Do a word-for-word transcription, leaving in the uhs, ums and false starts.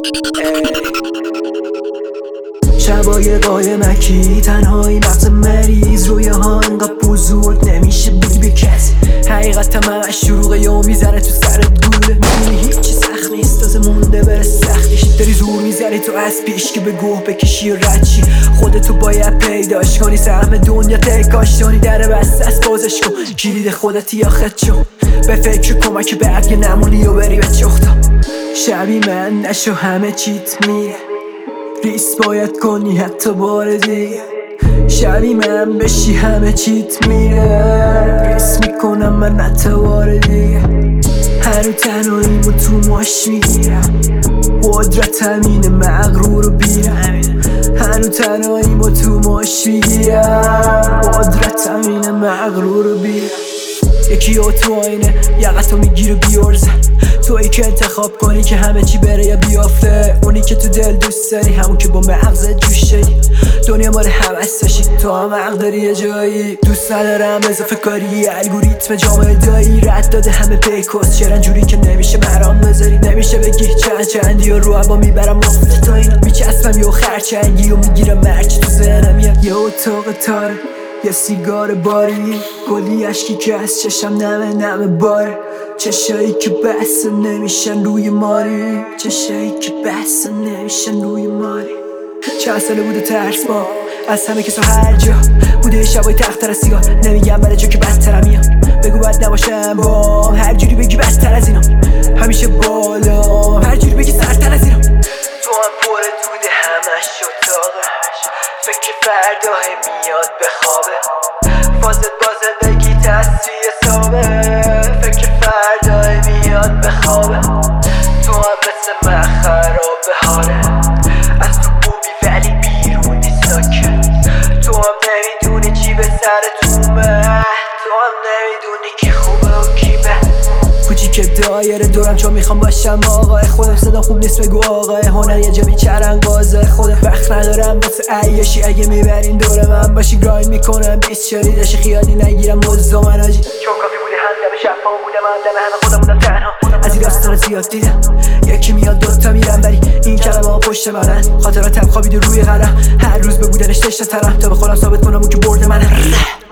شبای قایمکی تنهایی مغز مریض رویه ها انقدر بزرگ نمیشه بودی به کسی. حقیقت همه شروعه یا میزنه تو سرت گوله. میدونی هیچی سخت نیست تازه مونده بره سختیش. داری زور میزنی تو از پیش که به گوه بکشی و رد چی. خودتو باید پیداش کنی سهم دنیا تکاشتانی در بسته است بازش کن. کلید خودتی یا خد شو به فکر کمک به اگه نمونی و بری به چختا. شبی من نشو همه چیت میره ریس باید کنی حتی بار دیگه. شبی من بشی همه چیت میره ریس میکنم من حتی بار دیگه. هنو تنهاییمو تو ماش میگیرم قدرت همینه مغرور و بیرم. هنو تنهاییمو تو ماش میگیرم قدرت همینه مغرور و بیرم. یکی او تو آینه یقتو میگیره بیارزن. تویی که انتخاب کنی که همه چی بره یا بیافته. اونی که تو دل دوست داری همون که با مغزت جوش داری. دنیا مال حوستشی تو هم حق داری یه جایی. دوست ندارم اضافه کاری الگوریتم جامعه دایی. رد داده همه پیکوست چرا جوری که نمیشه مرام بذاری. نمیشه بگی چند چندی و رو هوا میبرم مفت تا اینا. میچسبم یه خرچنگی و میگیرم مرچ تو ذهنم. یه اتاق تاره یه سیگار باری گلی اشکی که از چشم نمه نمه باره. چشایی که بسته نمیشن روی ماری چشایی که بسته نمیشن روی ماری. چند ساله بوده ترس با از همه کسا هر جا بوده شبای تختر از سیگار. نمیگم برای جا که بدترم میام بگو بد نباشم با هر جوری بگی بدتر از اینا. همیشه بالا هر جوری بگی سرتر از اینا. تو هم پر دوده همش اتاقه فکر فردا میاد به خوابه. فازت با زندگی تصویه حسابه فکر فردا میاد به خوابه. تو هم مثل من خراب حاله از تو بومی ولی بیرونی ساکن. تو هم نمیدونی چی به سرتونه تو هم نمیدونی که خوبه و کی بد. کوچیک دایره دورم چون میخوام باشم آقای خودم. صدا خوب نیست بگو آقای هنر یه جا بیچرن قاضای خودم. وقت ندارم واسه عیاشی اگه میبرین دور من باشی. گراین میکنم بیست شریدش خیالی نگیرم مزا من آجی. چون کافی بوده هم دم شفا بوده من دم همه خودم بودم تنها. از این داستان زیاد دیدم یکی میاد دوتا میرم ولی این کلمه ها پشت منن. خاطراتم خوابیده روی قلم هر روز به بودنش تشنه ترم تا به خودم ثابت کنم اون که برد منه.